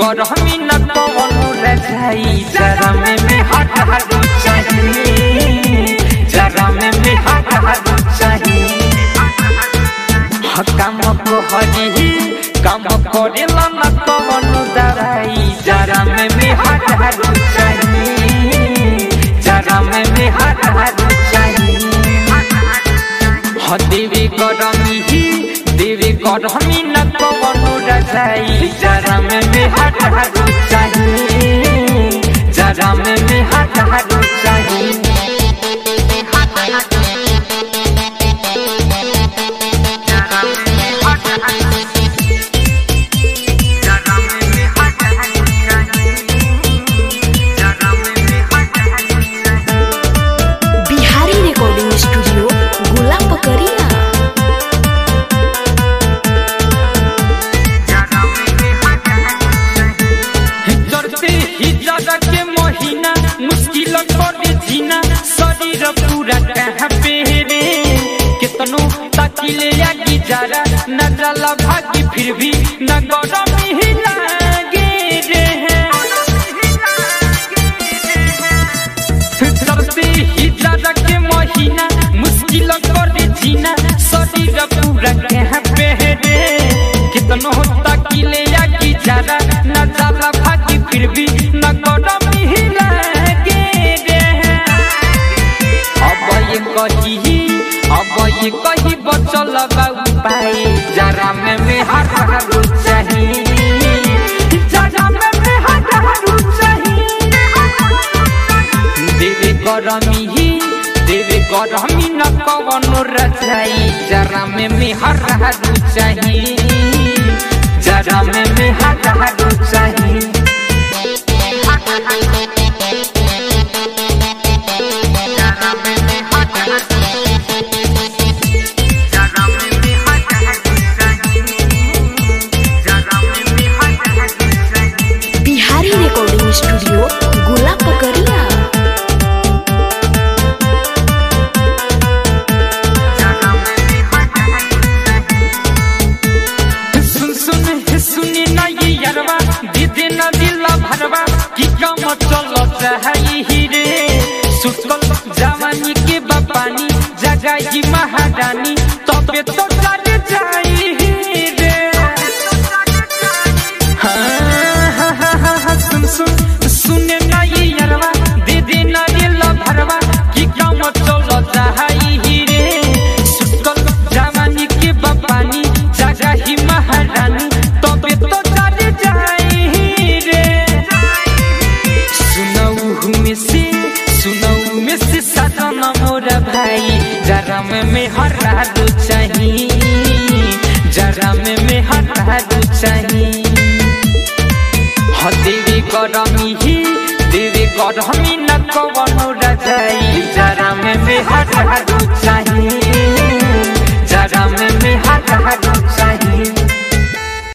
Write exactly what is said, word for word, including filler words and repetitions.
गरमी न कवनो रजाई जरा में में हट हट चाहिए जरा में में हट हट चाहिए काम को हरी काम करेला न कवनो दवाई जरा में में हट हट चाहिए जरा में में हट हट चाहिए देवी गरमी ही देवी गरमी न कवनो रजाई जरा में में हट हट चाहिए जरा में में हट हट चाहिए बिहारी रिकॉर्डिंग स्टूडियो गुलाब पकड़िया के महीना मुश्किल कर जीना शरीर पूरा कहाँ पे रे कितनो ताकिले आगे जरा न जला भागी फिर भी न गरमी ही लागे रे चलते ही ज्यादा के महीना मुश्किल कर जीना शरीर पूरा कहाँ पे रे कितनो ताकिले आगे जरा न जला भागी फिर भी न गरमी ही लागे रे अब ये कही अब ये कही बचल बाबू पाए जरा में में हट हट चाहिए जरा में में हट हट चाहिए देवी गरमी ही देवी गरमी न कवनो रजाई जरा में में हट हट चाहिए जरा में में हट हट चाहिए बिहारी रिकॉर्डिंग स्टूडियो गुलाब पकड़िया सुन सुन सुनी ना ये यारवा दीदी ना दिला भरवा की काम चलो चाहिए रे सुतल जवानी के बापानी जगाई महारानी तबे तो चले जाई रे हाँ हाँ हाँ सुन सुन सुने ना ये यारवा दीदी ना दिला भरवा की काम चलो चाहिए रे सुतल जवानी के बापानी जगाई महारानी तबे तो चले जाई रे सुनऊ में से सुनऊ में से सजना मोरा भाई जरा में में हर रात चाहिए जरा में में हर रात चाहिए हाँ देवी गरमी ही देवी गरमी न कवनो रजाई जरा में में हर रात चाहिए जरा में में हर रात